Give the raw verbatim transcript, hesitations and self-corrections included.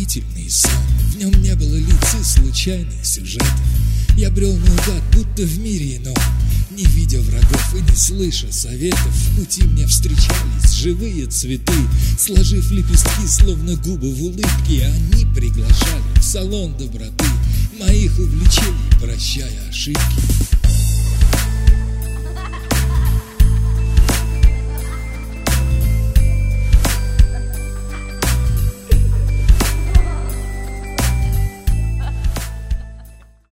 удивительный сон. В нем не было лиц и случайных сюжетов. Я брел наугад, будто в мире ином, не видя врагов и не слыша советов. В пути мне встречались живые цветы, сложив лепестки, словно губы в улыбке. Они приглашали в салон доброты моих увлечений, прощая ошибки.